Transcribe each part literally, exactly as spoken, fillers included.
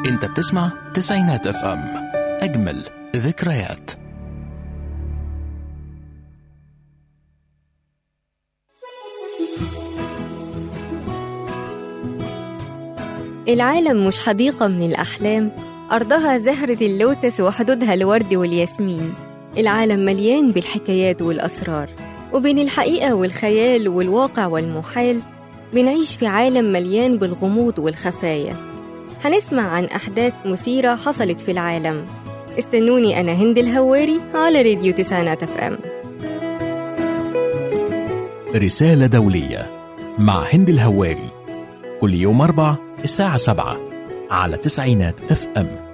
انت بتسمع تسعينات اف ام، اجمل ذكريات. العالم مش حديقة من الأحلام، أرضها زهرة اللوتس وحدودها الورد والياسمين. العالم مليان بالحكايات والأسرار، وبين الحقيقة والخيال والواقع والمحال بنعيش في عالم مليان بالغموض والخفايا. هنسمع عن أحداث مثيرة حصلت في العالم. استنوني أنا هند الهواري على راديو تسعينات اف ام. رسالة دولية مع هند الهواري، كل يوم أربع الساعة سبعة على تسعينات اف ام.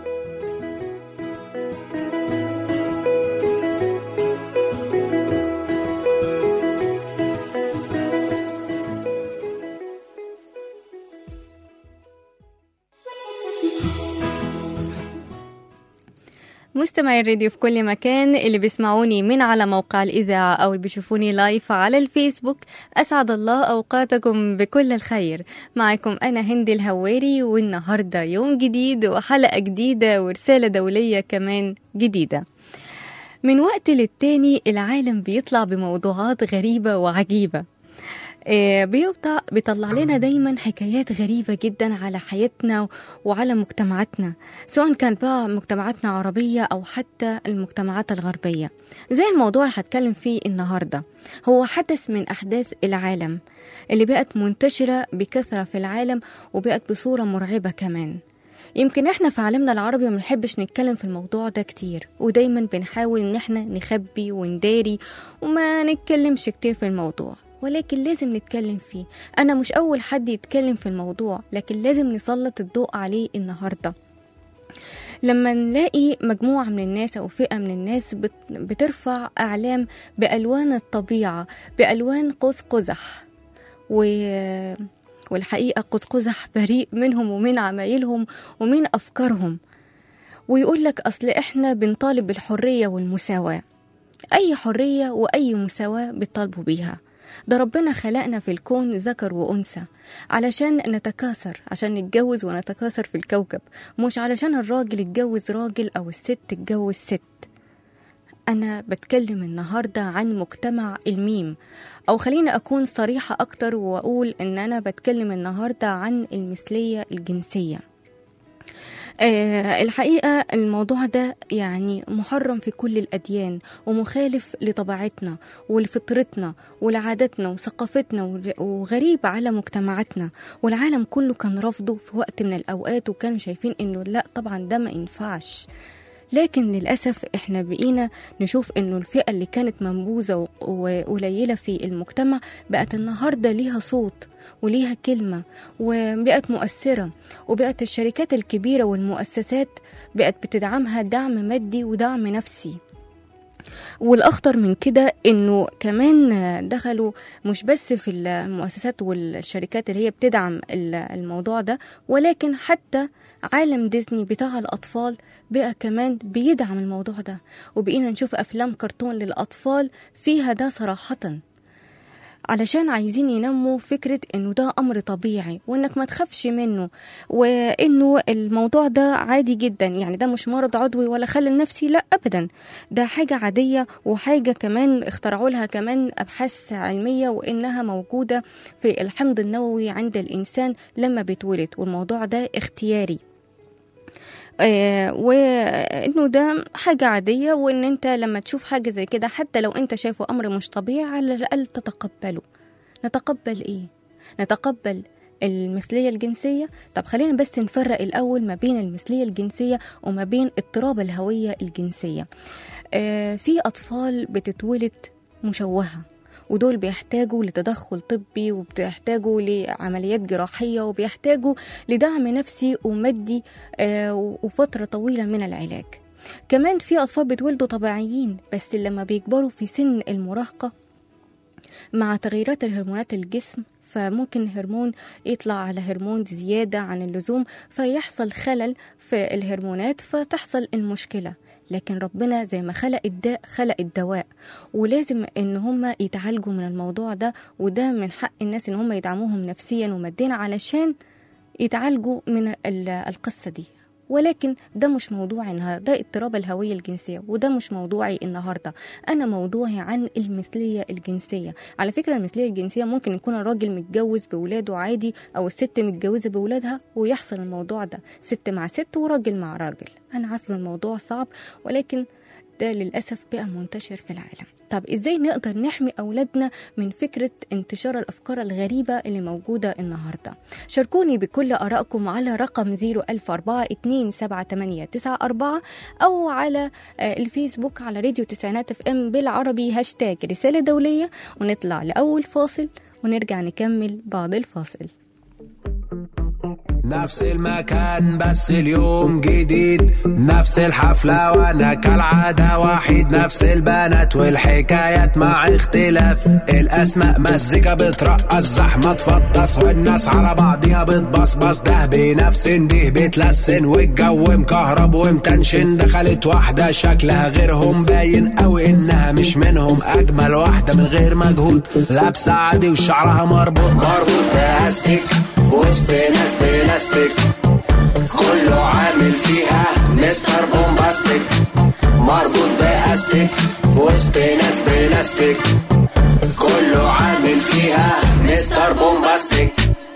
مستمعي الراديو في كل مكان، اللي بيسمعوني من على موقع الإذاعة أو اللي بيشوفوني لايف على الفيسبوك، أسعد الله أوقاتكم بكل الخير. معكم أنا هند الهواري، والنهاردة يوم جديد وحلقة جديدة ورسالة دولية كمان جديدة. من وقت للتاني العالم بيطلع بموضوعات غريبة وعجيبة، بيطلع, بيطلع لنا دايما حكايات غريبة جدا على حياتنا وعلى مجتمعاتنا، سواء كان بقى مجتمعاتنا عربية أو حتى المجتمعات الغربية. زي الموضوع اللي هتكلم فيه النهاردة، هو حدث من أحداث العالم اللي بقت منتشرة بكثرة في العالم وبقت بصورة مرعبة كمان. يمكن احنا في عالمنا العربي ما بنحبش نتكلم في الموضوع ده كتير، ودايما بنحاول ان احنا نخبي ونداري وما نتكلمش كتير في الموضوع، ولكن لازم نتكلم فيه. أنا مش أول حد يتكلم في الموضوع، لكن لازم نسلط الضوء عليه النهاردة. لما نلاقي مجموعة من الناس أو فئة من الناس بترفع أعلام بألوان الطبيعة، بألوان قوس قزح، و... والحقيقة قوس قزح بريء منهم ومن عمايلهم ومن أفكارهم، ويقول لك أصل إحنا بنطالب بالحرية والمساواة. أي حرية وأي مساواة بيطالبوا بيها؟ ده ربنا خلقنا في الكون ذكر وأنثى علشان نتكاثر، عشان نتجوز ونتكاثر في الكوكب، مش علشان الراجل يتجوز راجل أو الست تتجوز ست. أنا بتكلم النهاردة عن مجتمع الميم، أو خليني أكون صريحة أكتر وأقول إن أنا بتكلم النهاردة عن المثلية الجنسية. آه الحقيقة الموضوع ده يعني محرم في كل الأديان، ومخالف لطبيعتنا ولفطرتنا ولعاداتنا وثقافتنا، وغريب على مجتمعاتنا، والعالم كله كان رفضه في وقت من الأوقات، وكانوا شايفين إنه لا طبعا ده ما ينفعش. لكن للأسف إحنا بقينا نشوف إنه الفئة اللي كانت منبوذة وقليلة في المجتمع بقت النهاردة ليها صوت وليها كلمة وبقت مؤثرة، وبقت الشركات الكبيرة والمؤسسات بقت بتدعمها دعم مادي ودعم نفسي. والأخطر من كده إنه كمان دخلوا مش بس في المؤسسات والشركات اللي هي بتدعم الموضوع ده، ولكن حتى عالم ديزني بتاع الأطفال بقى كمان بيدعم الموضوع ده، وبقينا نشوف أفلام كرتون للأطفال فيها ده صراحةً، علشان عايزين ينموا فكرة انه ده امر طبيعي وانك ما تخافش منه، وانه الموضوع ده عادي جدا، يعني ده مش مرض عضوي ولا خلل نفسي، لا ابدا، ده حاجة عادية، وحاجة كمان اخترعوا لها كمان ابحاث علمية، وانها موجودة في الحمض النووي عند الانسان لما بيتولد، والموضوع ده اختياري. آه وانه ده حاجة عادية، وان انت لما تشوف حاجة زي كده حتى لو انت شايفه امر مش طبيعي على الاقل تتقبله. نتقبل ايه؟ نتقبل المثلية الجنسية؟ طب خلينا بس نفرق الاول ما بين المثلية الجنسية وما بين اضطراب الهوية الجنسية. آه في اطفال بتتولد مشوهة، ودول بيحتاجوا لتدخل طبي، وبيحتاجوا لعمليات جراحية، وبيحتاجوا لدعم نفسي ومادي وفترة طويلة من العلاج. كمان في أطفال بتولدوا طبيعيين، بس لما بيكبروا في سن المراهقة مع تغييرات الهرمونات الجسم، فممكن هرمون يطلع على هرمون زيادة عن اللزوم، فيحصل خلل في الهرمونات فتحصل المشكلة. لكن ربنا زي ما خلق الداء خلق الدواء، ولازم ان هم يتعالجوا من الموضوع ده، وده من حق الناس ان هم يدعموهم نفسيا وماديا علشان يتعالجوا من القصة دي. ولكن ده مش موضوعي النهارده، ده اضطراب الهوية الجنسية، وده مش موضوعي النهارده. أنا موضوعي عن المثلية الجنسية. على فكرة المثلية الجنسية ممكن يكون الراجل متجوز بولاده عادي، أو الست متجوزة بولادها ويحصل الموضوع ده، ست مع ست وراجل مع راجل. أنا عارفة إن الموضوع صعب، ولكن ده للأسف بقى منتشر في العالم. طب إزاي نقدر نحمي أولادنا من فكرة انتشار الأفكار الغريبة اللي موجودة النهاردة؟ شاركوني بكل آرائكم على رقم صفر ألف أربعة اتنين سبعة تمانية تسعة أربعة، أو على الفيسبوك على راديو تسعينات اف ام بالعربي هاشتاج رسالة دولية. ونطلع لأول فاصل ونرجع نكمل بعد الفاصل. نفس المكان بس اليوم جديد، نفس الحفلة وانا كالعادة وحيد، نفس البنات والحكايات مع اختلاف الاسماء، مزيكا بترقص زحمة تفطس والناس على بعضيها بتبصبص، ده بنفس ده بتلسن والجو مكهرب ومتنشن، دخلت واحدة شكلها غيرهم باين قوي انها مش منهم، اجمل واحدة من غير مجهود، لابسة عادي وشعرها مربوط مربوط باستيك في وسط ناس بلاستيك، كله عامل فيها مستر بومباستيك، مربوط باستيك في وسط ناس بلاستيك، كله عامل فيها مستر بومباستيك.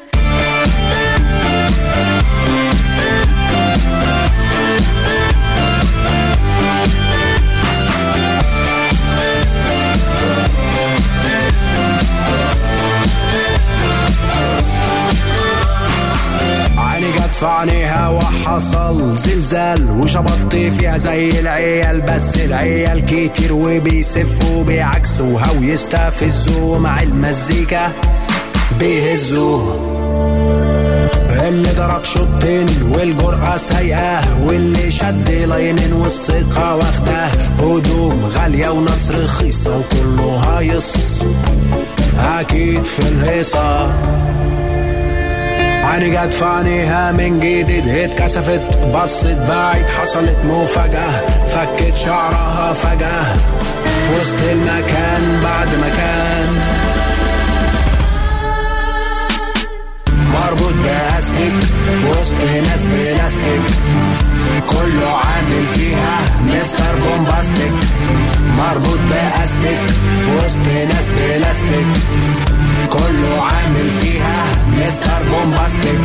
في عينيها وحصل زلزال وشبطت فيها زي العيال، بس العيال كتير وبيسفوا بيعكسوها ويستفزوا مع المزيكا بيهزوا، اللي ضرب شوطين والجرأة سايقاه، واللي شد لاينين والثقة واخداه، هدوم غالية وناس رخيصة وكله هايص أكيد في الهيصة. عيني جت في عينيها من جديد، اتكسفت بصت بعيد، حصلت مفاجأة فكت شعرها فجأة في وسط المكان بعد مكان، مربوط باستيك في وسط ناس بلاستيك، كله عامل فيها مستر بومباستيك، مربوط باستيك في وسط ناس بلاستيك، كله عامل فيها مستر بومباستيك.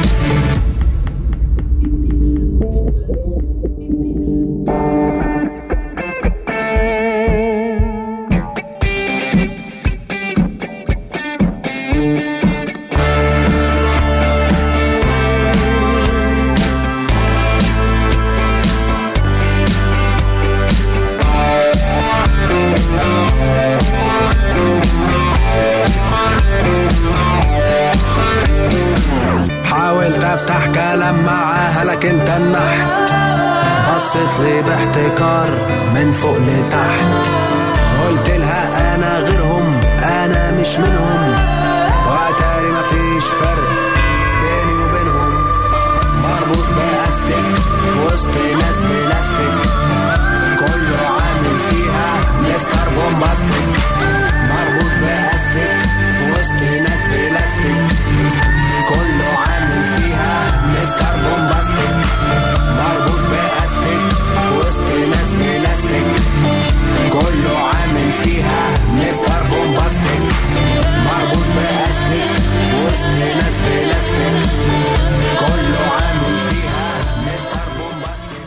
افتح كلام معاها لكن تنحت، بصت لي باحتكار من فوق لتحت، قلت لها انا غيرهم انا مش منهم، واتاري مفيش فرق بيني وبينهم، مربوط باستيك في وسط ناس بلاستيك، كله عامل فيها مستر بومباستيك، مربوط باستيك في وسط ناس بلاستيك، كله عامل فيها مستر بومباستيك، مربوط باستيك في وسط ناس بلاستيك، كله عامل فيها مستر بومباستيك، مربوط باستيك في وسط ناس بلاستيك، كله عامل فيها مستر بومباستيك.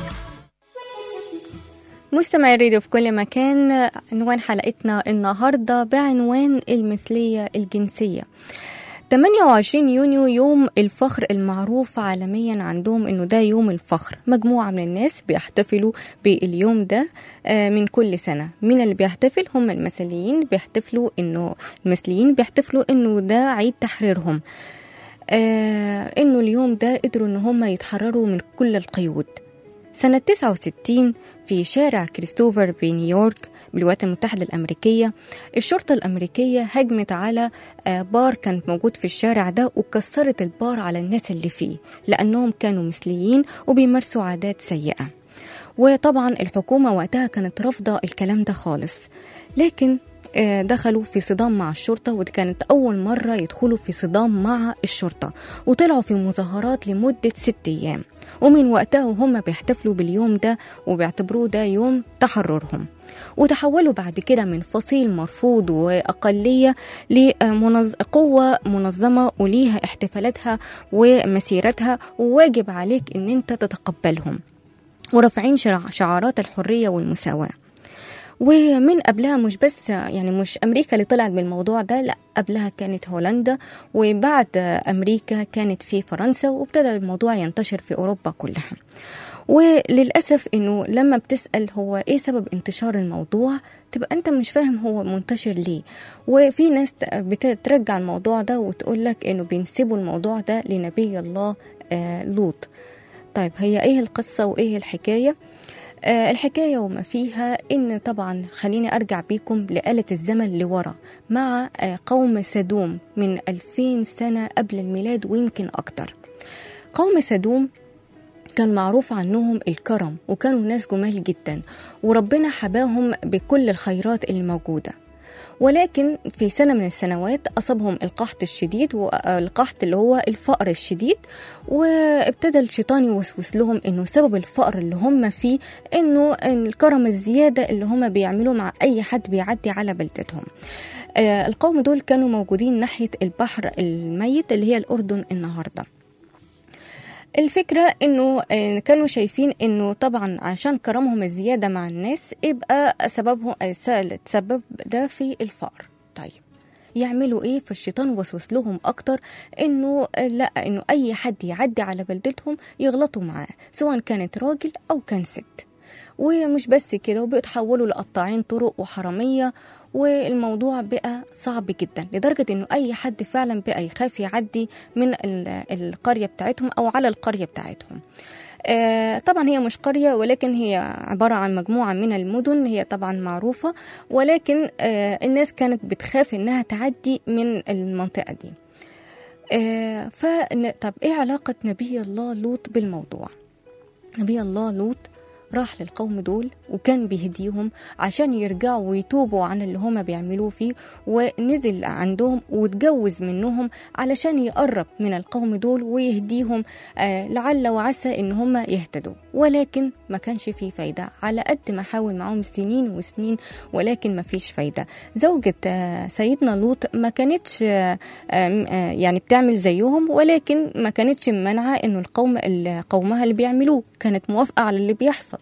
مستمعي الراديو في كل مكان، عنوان حلقتنا النهارده بعنوان المثلية الجنسية. ثمانية وعشرين يونيو يوم الفخر المعروف عالميا عندهم انه ده يوم الفخر، مجموعة من الناس بيحتفلوا باليوم ده من كل سنة. مين اللي بيحتفل؟ هم المثليين، بيحتفلوا انه المثليين بيحتفلوا انه ده عيد تحريرهم، آه انه اليوم ده قدروا ان هم يتحرروا من كل القيود. سنة تسعة وستين في شارع كريستوفر بنيويورك بالولايات المتحدة الأمريكية، الشرطة الأمريكية هجمت على بار كان موجود في الشارع ده وكسرت البار على الناس اللي فيه لأنهم كانوا مثليين وبيمارسوا عادات سيئة. وطبعا الحكومة وقتها كانت رافضة الكلام ده خالص، لكن ودخلوا في صدام مع الشرطة، ودي كانت أول مرة يدخلوا في صدام مع الشرطة، وطلعوا في مظاهرات لمدة ست أيام، ومن وقتها وهم بيحتفلوا باليوم ده وبيعتبروه ده يوم تحررهم. وتحولوا بعد كده من فصيل مرفوض وأقلية لقوة منظمة وليها احتفالاتها ومسيرتها، وواجب عليك ان انت تتقبلهم، ورافعين شعارات الحرية والمساواة. ومن قبلها مش بس يعني مش أمريكا اللي طلعت بالموضوع ده، لا قبلها كانت هولندا، وبعد أمريكا كانت في فرنسا، وابتدى الموضوع ينتشر في أوروبا كلها. وللأسف إنه لما بتسأل هو إيه سبب انتشار الموضوع، تبقى أنت مش فاهم هو منتشر ليه. وفي ناس بترجع الموضوع ده وتقولك إنه بينسبوا الموضوع ده لنبي الله آه لوط. طيب هي إيه القصة وإيه الحكاية؟ آه الحكاية وما فيها إن طبعا خليني أرجع بيكم لآلة الزمن لورا مع آه قوم سدوم من ألفين سنة قبل الميلاد ويمكن أكتر. قوم سدوم كان معروف عنهم الكرم، وكانوا ناس جمال جدا، وربنا حباهم بكل الخيرات اللي موجودة. ولكن في سنة من السنوات أصابهم القحط الشديد، والقحط اللي هو الفقر الشديد، وابتدى الشيطان يوسوس لهم إنه سبب الفقر اللي هم فيه إنه الكرم الزيادة اللي هم بيعملوا مع أي حد بيعدي على بلدتهم. آه القوم دول كانوا موجودين ناحية البحر الميت اللي هي الأردن النهاردة. الفكرة انه كانوا شايفين انه طبعا عشان كرمهم الزيادة مع الناس يبقى سببهم سبب ده في الفقر. طيب يعملوا ايه؟ فالشيطان وسوس لهم اكتر انه لا، انه اي حد يعدي على بلدتهم يغلطوا معاه، سواء كانت راجل او كان ست. ومش بس كده، وبيتحولوا لقطاعين طرق وحرامية، والموضوع بقى صعب جدا لدرجة انه اي حد فعلا بقى يخاف يعدي من القرية بتاعتهم او على القرية بتاعتهم. آه طبعا هي مش قرية، ولكن هي عبارة عن مجموعة من المدن، هي طبعا معروفة، ولكن آه الناس كانت بتخاف انها تعدي من المنطقة دي. آه ف طب ايه علاقة نبي الله لوط بالموضوع؟ نبي الله لوط راح للقوم دول وكان بيهديهم عشان يرجعوا ويتوبوا عن اللي هما بيعملوه فيه، ونزل عندهم وتجوز منهم علشان يقرب من القوم دول ويهديهم، آه لعل وعسى ان هما يهتدوا. ولكن ما كانش فيه فايدة، على قد ما حاول معهم سنين وسنين ولكن ما فيش فايدة. زوجة آه سيدنا لوط ما كانتش آه آه يعني بتعمل زيهم، ولكن ما كانتش منعها انه القوم قومها اللي بيعملوه، كانت موافقة على اللي بيحصل.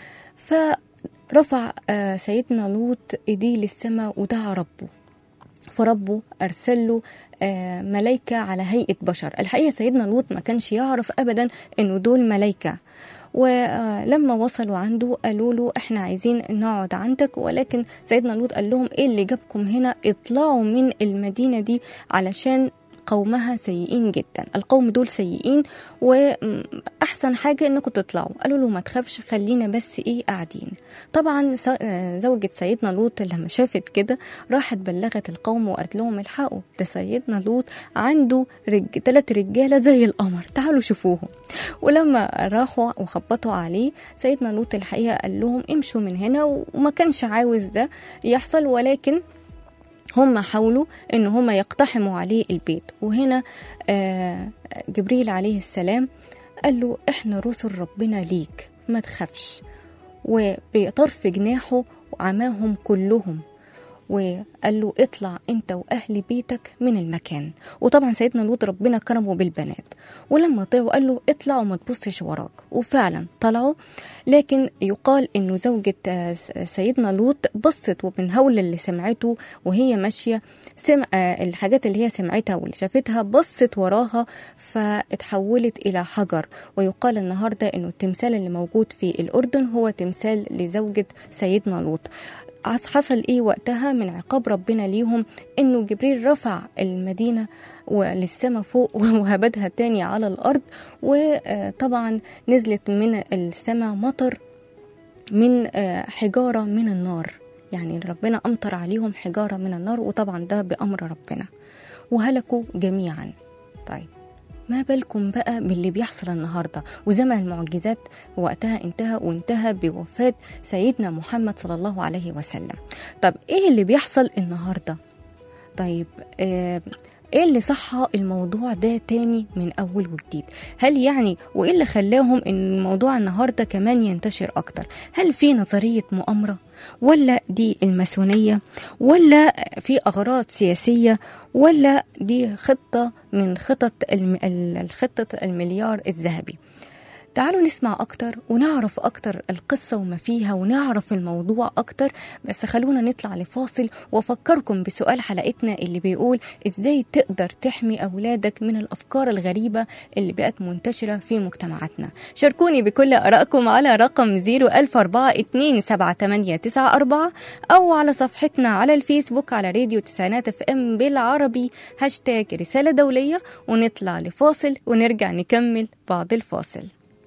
فرفع سيدنا لوط ايديه للسماء ودعا ربه، فربه أرسل له ملايكة على هيئة بشر. الحقيقة سيدنا لوط ما كانش يعرف أبدا إنه دول ملايكة، ولما وصلوا عنده قالوا له احنا عايزين نقعد عندك، ولكن سيدنا لوط قال لهم ايه اللي جابكم هنا؟ اطلعوا من المدينة دي علشان قومها سيئين جدا، القوم دول سيئين وأحسن حاجة إنكم تطلعوا. قالوا له ما تخافش، خلينا بس إيه قاعدين. طبعا زوجة سيدنا لوط لما شافت كده راحت بلغت القوم وقالت لهم الحقوا، ده سيدنا لوط عنده رج... ثلاث رجالة زي القمر، تعالوا شوفوهم. ولما راحوا وخبطوا عليه سيدنا لوط الحقيقة قال لهم امشوا من هنا، وما كانش عاوز ده يحصل، ولكن هم حاولوا ان هم يقتحموا عليه البيت. وهنا آه جبريل عليه السلام قال له احنا رسل ربنا ليك، ما تخافش. وبطرف جناحه عماهم كلهم وقال له اطلع انت واهل بيتك من المكان. وطبعا سيدنا لوط ربنا كرمه بالبنات، ولما طلعوا قال له اطلع وما تبصش وراك، وفعلا طلعوا. لكن يقال انه زوجة سيدنا لوط بصت، ومن هول اللي سمعته وهي ماشية سمع الحاجات اللي هي سمعتها واللي شافتها، بصت وراها فاتحولت الى حجر. ويقال النهاردة انه التمثال اللي موجود في الاردن هو تمثال لزوجة سيدنا لوط. حصل ايه وقتها من عقاب ربنا ليهم؟ انه جبريل رفع المدينة وللسماء فوق وهبدها تاني على الارض، وطبعا نزلت من السماء مطر من حجارة من النار، يعني ربنا امطر عليهم حجارة من النار، وطبعا ده بأمر ربنا، وهلكوا جميعا. طيب ما بالكم بقى باللي بيحصل النهاردة، وزمن المعجزات وقتها انتهى، وانتهى بوفاة سيدنا محمد صلى الله عليه وسلم. طب ايه اللي بيحصل النهاردة؟ طيب آه ايه اللي صحى الموضوع ده تاني من اول وجديد؟ هل يعني وايه اللي خلاهم ان الموضوع النهارده كمان ينتشر اكتر؟ هل في نظرية مؤامرة، ولا دي الماسونية، ولا في اغراض سياسية، ولا دي خطة من خطط الم... الخطة المليار الذهبي؟ تعالوا نسمع أكتر ونعرف أكتر القصة وما فيها ونعرف الموضوع أكتر. بس خلونا نطلع لفاصل وأفكركم بسؤال حلقتنا اللي بيقول إزاي تقدر تحمي أولادك من الأفكار الغريبة اللي بقت منتشرة في مجتمعاتنا. شاركوني بكل آرائكم على رقم زيرو ألف أربعة اتنين سبعة تمانية تسعة أربعة أو على صفحتنا على الفيسبوك على راديو تسعينات اف ام بالعربي هاشتاج رسالة دولية. ونطلع لفاصل ونرجع نكمل بعد الفاصل.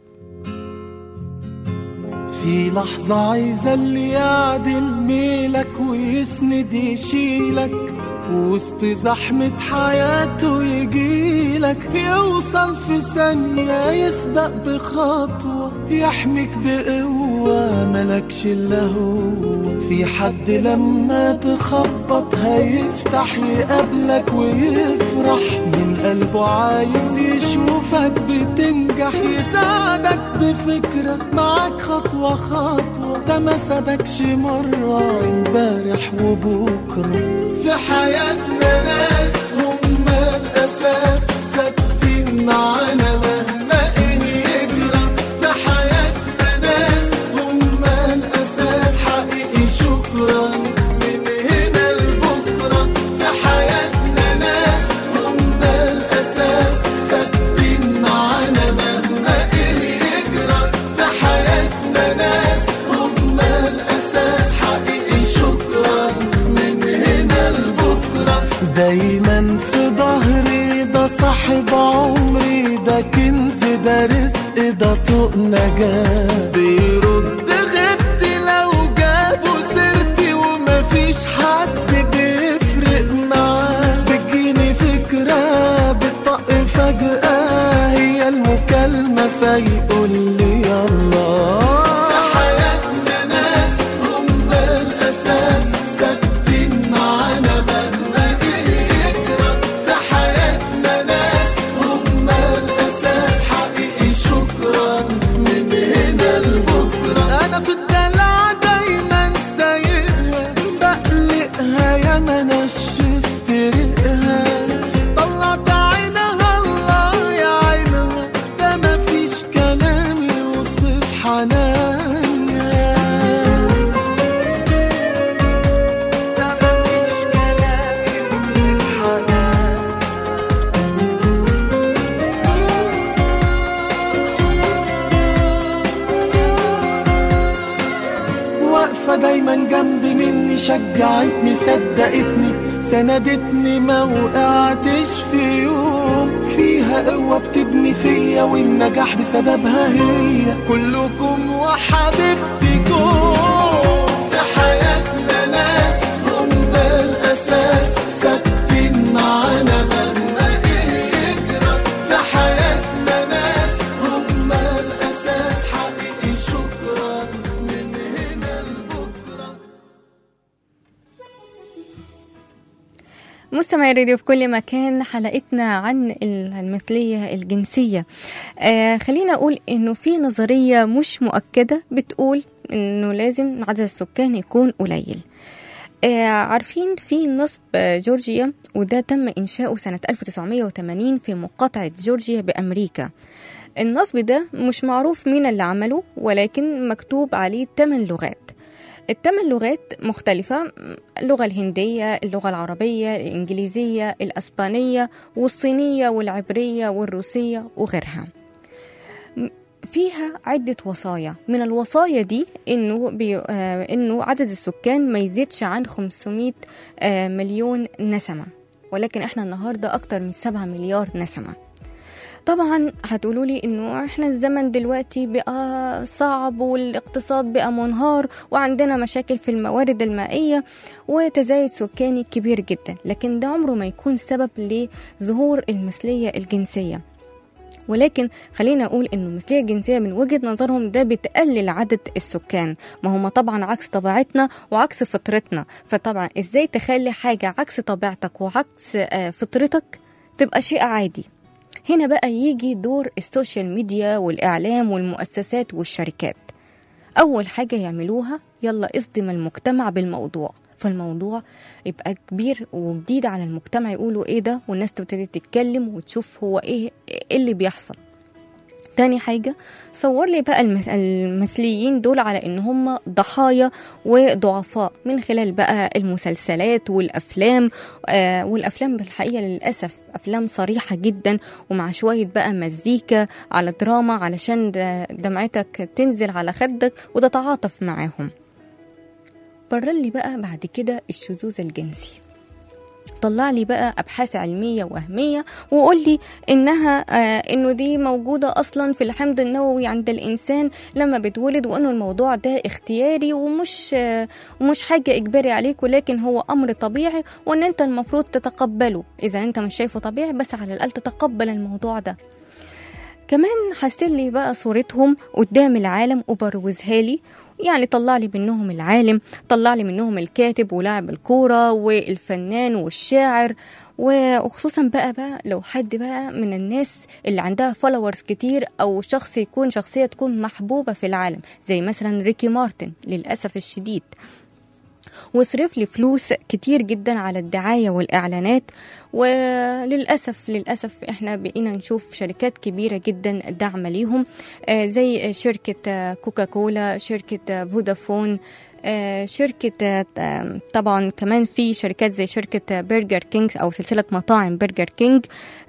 في لحظة عايزة اللي يعدل ميلك ويسند يشيلك وسط زحمة حياته يجيلك، يوصل في ثانية يسبق بخطوة يحميك بقوة ملكش إلا هو. في حد لما تخبط هيفتح يقابلك ويفرح من قلبه، عايز يشوفك بتنجح يساعدك بفكرة معاك خطوة خطوة. ده ما سابكش مرة امبارح وبكرة. في حياتنا ناس هم الأساس ثابتين معانا مهما إيه يجرى. في حياتنا ناس هم الأساس حقيقي شكرا من هنا لبكرة. في حياتنا ناس هم الأساس ثابتين معانا مهما إيه يجرى. في حياتنا ناس هم الأساس حقيقي شكرا من هنا لبكرة. دايما في ظهري ده صاحب عمري، ده كنز ده رزق ده طوق نجاة. بيرد غبتي لو جابوا سيرتي ومفيش حد بيفرق معاه. بتجيني فكرة بتطق فجأة هي المكالمة فيقول لي يلا. دايما جنبي مني شجعتني صدقتني سندتني ما وقعتش في يوم. فيها قوة بتبني فيا والنجاح بسببها هي. كلكم وحبيبتكم. في حياتنا ناس هم الأساس ثابتين معانا مهما إيه يجرى. في حياتنا ناس هم الأساس حقيقي شكرا من هنا لبكرة. مستمعي الراديو في كل مكان، حلقتنا عن المثلية الجنسية. آه خلينا أقول إنه في نظرية مش مؤكدة بتقول إنه لازم عدد السكان يكون قليل. آه عارفين في نصب جورجيا، وده تم إنشاؤه سنة ألف وتسعمية وتمانين في مقاطعة جورجيا بأمريكا. النصب ده مش معروف مين اللي عمله، ولكن مكتوب عليه ثمان لغات. الثمان لغات مختلفة: اللغة الهندية، اللغة العربية، الإنجليزية، الأسبانية والصينية والعبرية والروسية وغيرها. فيها عدة وصايا. من الوصايا دي إنه, بي... آه إنه عدد السكان ما يزيدش عن خمسمية آه مليون نسمة، ولكن إحنا النهاردة أكتر من سبعة مليار نسمة. طبعا هتقولوا لي انه احنا الزمن دلوقتي بقى صعب والاقتصاد بقى منهار وعندنا مشاكل في الموارد المائية وتزايد سكاني كبير جدا، لكن ده عمره ما يكون سبب لظهور المثلية الجنسية. ولكن خلينا أقول إنه المثلية الجنسية من وجهة نظرهم ده بتقلل عدد السكان، ما هم طبعا عكس طبيعتنا وعكس فطرتنا. فطبعا إزاي تخلي حاجة عكس طبيعتك وعكس فطرتك تبقى شيء عادي؟ هنا بقى يجي دور السوشيال ميديا والإعلام والمؤسسات والشركات. أول حاجة يعملوها يلا اصدم المجتمع بالموضوع، فالموضوع يبقى كبير وجديد على المجتمع، يقولوا ايه ده، والناس تبتدي تتكلم وتشوف هو ايه, إيه اللي بيحصل. تاني حاجة صور لي بقى المثليين دول على ان هم ضحايا وضعفاء من خلال بقى المسلسلات والأفلام آه والأفلام بالحقيقة للأسف أفلام صريحة جدا ومع شوية بقى مزيكا على دراما علشان دمعتك تنزل على خدك وتتعاطف معاهم. برر لي بقى بعد كده الشذوذ الجنسي، طلع لي بقى أبحاث علمية وهمية وقول لي إنها آه إنه دي موجودة أصلا في الحمض النووي عند الإنسان لما بتولد، وإنه الموضوع ده اختياري ومش آه ومش حاجة إجباري عليك، ولكن هو أمر طبيعي وإن أنت المفروض تتقبله. إذا أنت مش شايفه طبيعي بس على الأقل تتقبل الموضوع ده. كمان حسن لي بقى صورتهم قدام العالم وبروزها لي، يعني طلع لي منهم العالم، طلع لي منهم الكاتب ولاعب الكورة والفنان والشاعر، وخصوصا بقى بقى لو حد بقى من الناس اللي عندها فولورز كتير أو شخص يكون شخصية تكون محبوبة في العالم زي مثلا ريكي مارتن للأسف الشديد، وصرف لي فلوس كتير جدا على الدعاية والإعلانات. وللأسف للأسف إحنا بقينا نشوف شركات كبيرة جدا دعم ليهم زي شركة كوكاكولا، شركة فودافون، شركة طبعا كمان في شركات زي شركة برجر كينج أو سلسلة مطاعم برجر كينج،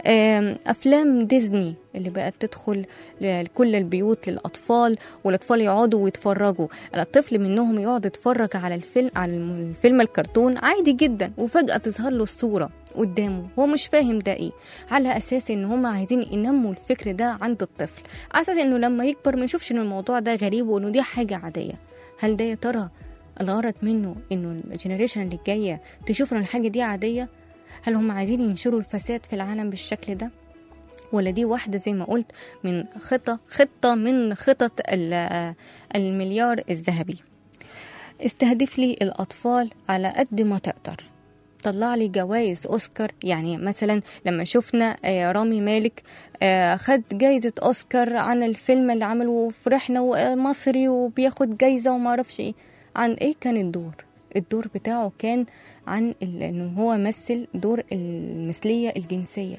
أفلام ديزني اللي بقت تدخل لكل البيوت للأطفال، والأطفال يقعدوا ويتفرجوا. الطفل منهم يقعد يتفرج على الفيلم على الفيلم الكرتون عادي جدا، وفجأة تظهر له الصورة قدامه هو مش فاهم ده ايه، على اساس ان هم عايزين ينموا الفكر ده عند الطفل، على اساس انه لما يكبر ما يشوفش ان الموضوع ده غريب وانه دي حاجة عادية. هل ده يا ترى الغرض منه انه الجنريشن اللي جاية تشوف ان الحاجة دي عادية؟ هل هم عايزين ينشروا الفساد في العالم بالشكل ده؟ ولا دي واحدة زي ما قلت من خطة خطة من خطط المليار الذهبي؟ استهدف لي الأطفال على قد ما تقدر، طلع لي جوائز أوسكار. يعني مثلا لما شفنا رامي مالك خد جايزة أوسكار عن الفيلم اللي عمله وفرحنا ومصري وبياخد جايزة وما عرفش ايه، عن ايه كان الدور؟ الدور بتاعه كان عن انه هو مثل دور المثلية الجنسية.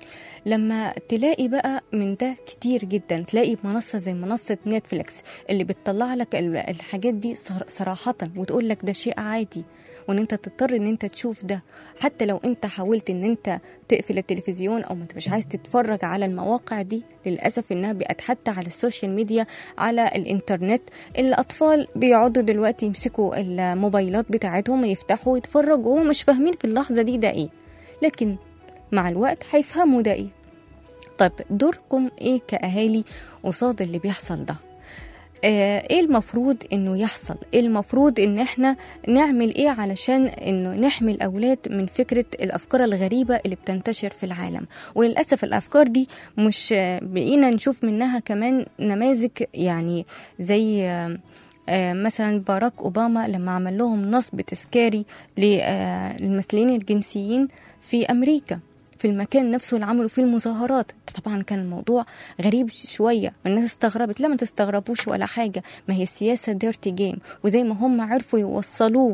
لما تلاقي بقى من ده كتير جدا، تلاقي منصة زي منصة نتفليكس اللي بتطلع لك الحاجات دي صراحة وتقول لك ده شيء عادي، وان انت تضطر ان انت تشوف ده حتى لو انت حاولت ان انت تقفل التلفزيون او ما انت مش عايز تتفرج على المواقع دي. للأسف انها بقت حتى على السوشيال ميديا على الانترنت، الأطفال بيقعدوا دلوقتي يمسكوا الموبايلات بتاعتهم يفتحوا يتفرجوا وهم مش فاهمين في اللحظة دي ده ايه، لكن مع الوقت هيفهموا ده ايه. طيب دوركم ايه كأهالي قصاد اللي بيحصل ده؟ آه ايه المفروض انه يحصل؟ ايه المفروض ان احنا نعمل ايه علشان انه نحمي الاولاد من فكرة الافكار الغريبة اللي بتنتشر في العالم؟ وللأسف الافكار دي مش آه بقينا نشوف منها كمان نماذج، يعني زي آه آه مثلا باراك أوباما لما عمل لهم نصب تذكاري للمثليين الجنسيين في أمريكا في المكان نفسه اللي عملوا فيه المظاهرات. طبعا كان الموضوع غريب شوية، الناس استغربت. لا ما تستغربوش ولا حاجة، ما هي السياسة ديرتي جيم، وزي ما هم عرفوا يوصلوه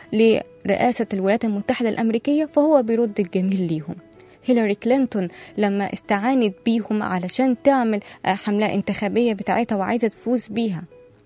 لرئاسة الولايات المتحدة الأمريكية فهو بيرد الجميل ليهم. هيلاري كلينتون لما استعانت بيهم علشان تعمل حملة انتخابية بتاعتها وعايزة تفوز بيها،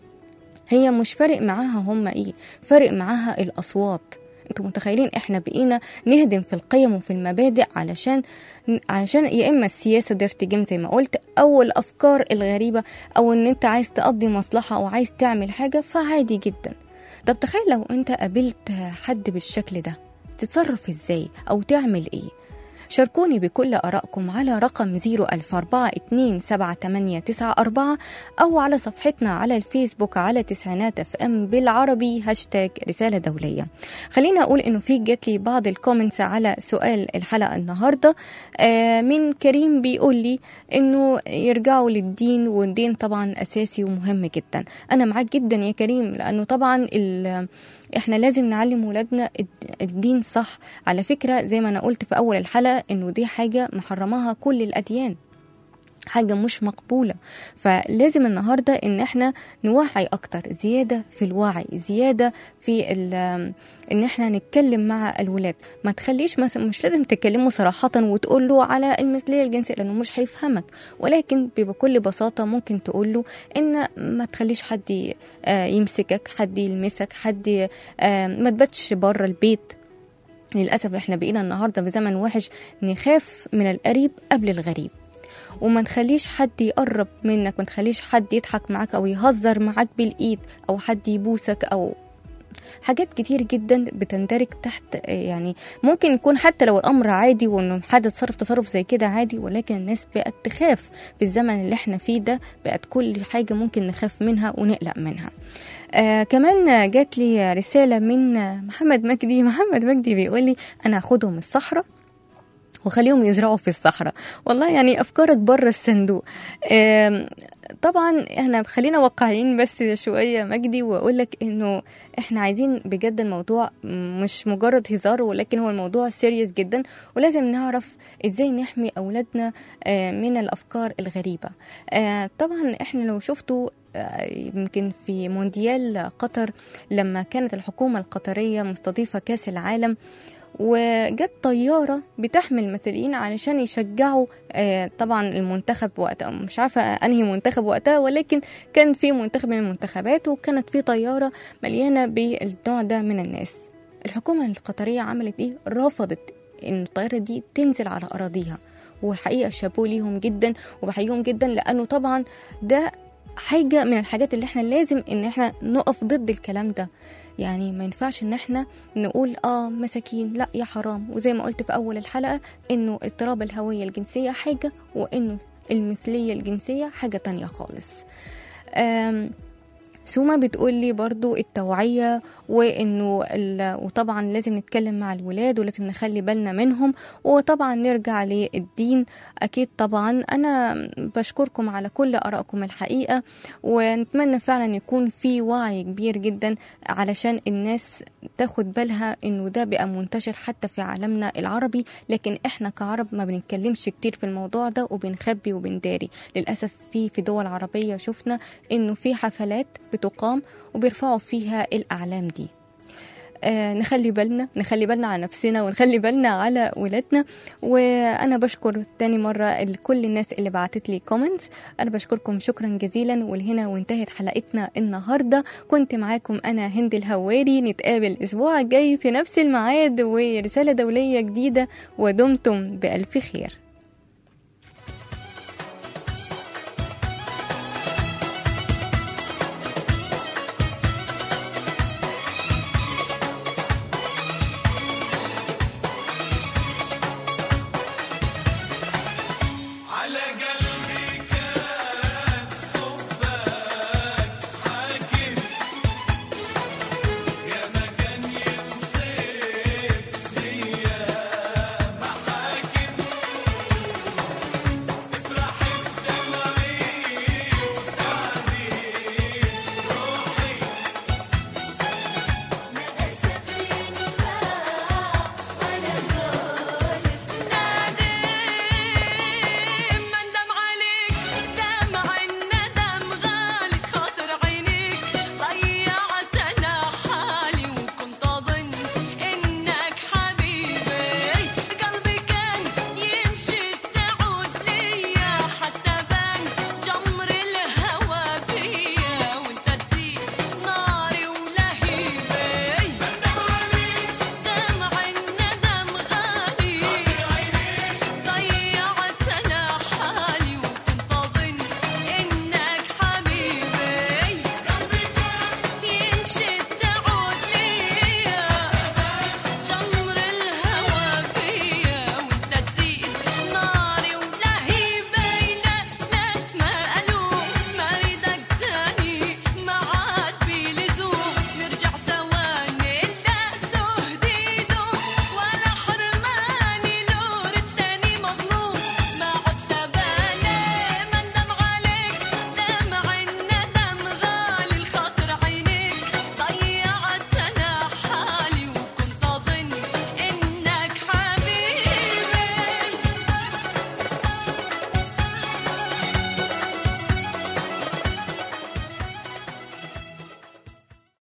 هي مش فارق معاها هم ايه، فارق معاها الأصوات. انتوا متخيلين احنا بقينا نهدم في القيم وفي المبادئ علشان علشان يا اما السياسه ديرتي جيم زي ما قلت، او الافكار الغريبه، او ان انت عايز تقضي مصلحه او عايز تعمل حاجه فعادي جدا. طب تخيل لو انت قابلت حد بالشكل ده تتصرف ازاي او تعمل ايه؟ شاركوني بكل آرائكم على رقم صفر ألف أربعة اتنين سبعة تمانية تسعة أربعة أو على صفحتنا على الفيسبوك على تسعينات اف ام بالعربي هاشتاج رسالة دولية. خلينا أقول إنه في جات لي بعض الكومنتس على سؤال الحلقة النهاردة آه من كريم بيقول لي إنه يرجعوا للدين، والدين طبعا أساسي ومهم جدا. أنا معاك جدا يا كريم، لأنه طبعا إحنا لازم نعلم ولادنا الدين صح. على فكرة زي ما أنا قلت في أول الحلقة إنه دي حاجة محرمها كل الأديان، حاجة مش مقبولة. فلازم النهاردة ان احنا نوعي اكتر، زيادة في الوعي، زيادة في ان احنا نتكلم مع الولاد. ما تخليش مثلا، مش لازم تتكلموا صراحة وتقول له على المثلية الجنسية لانه مش هيفهمك، ولكن بكل بساطة ممكن تقول له ان ما تخليش حد يمسكك، حد يلمسك، حد ما تباتش بره البيت. للأسف احنا بقينا النهاردة بزمن وحش، نخاف من القريب قبل الغريب، وما نخليش حد يقرب منك، ما نخليش حد يضحك معاك أو يهزر معاك بالإيد، أو حد يبوسك، أو حاجات كتير جدا بتندرج تحت. يعني ممكن يكون حتى لو الأمر عادي وإنه حد تصرف تصرف زي كده عادي، ولكن الناس بقت تخاف في الزمن اللي احنا فيه ده، بقت كل حاجة ممكن نخاف منها ونقلق منها. آه كمان جات لي رسالة من محمد مجدي. محمد مجدي بيقولي أنا أخدهم الصحراء وخليهم يزرعوا في الصحراء. والله يعني أفكارك بره الصندوق. طبعا احنا خلينا واقعيين بس شوية مجدي، وأقولك إنه احنا عايزين بجد الموضوع مش مجرد هزار، ولكن هو الموضوع سيريس جدا، ولازم نعرف إزاي نحمي أولادنا من الأفكار الغريبة. طبعا احنا لو شفتوا يمكن في مونديال قطر لما كانت الحكومة القطرية مستضيفة كاس العالم، وجت طيارة بتحمل مثليين علشان يشجعوا آه طبعا المنتخب وقتها، مش عارفة أنهي منتخب وقتها، ولكن كان في منتخب من المنتخبات، وكانت في طيارة مليانة بالنوع ده من الناس. الحكومة القطرية عملت إيه؟ رفضت إن الطيارة دي تنزل على أراضيها، والحقيقة شابوا ليهم جدا وبحييهم جدا، لأنه طبعا ده حاجة من الحاجات اللي احنا لازم ان احنا نقف ضد الكلام ده. يعني ما ينفعش ان احنا نقول اه مساكين، لا يا حرام. وزي ما قلت في اول الحلقة انه اضطراب الهوية الجنسية حاجة، وانه المثلية الجنسية حاجة تانية خالص. آم سوما بتقول لي برضو التوعية، وإنه وطبعا لازم نتكلم مع الولاد ولازم نخلي بالنا منهم، وطبعا نرجع للدين. أكيد طبعا أنا بشكركم على كل آرائكم الحقيقة، ونتمنى فعلا يكون في وعي كبير جدا علشان الناس تاخد بالها إنه ده بقى منتشر حتى في عالمنا العربي، لكن إحنا كعرب ما بنتكلمش كتير في الموضوع ده وبنخبي وبنداري. للأسف في في دول عربية شفنا إنه في حفلات بتقام وبيرفعوا فيها الأعلام دي. آه نخلي بالنا نخلي بالنا على نفسنا، ونخلي بالنا على ولادنا. وأنا بشكر تاني مرة كل الناس اللي بعتت لي كومنتس، أنا بشكركم شكرا جزيلا. ولهنا وانتهت حلقتنا النهاردة. كنت معاكم أنا هند الهواري، نتقابل الأسبوع الجاي في نفس الميعاد ورسالة دولية جديدة، ودمتم بألف خير.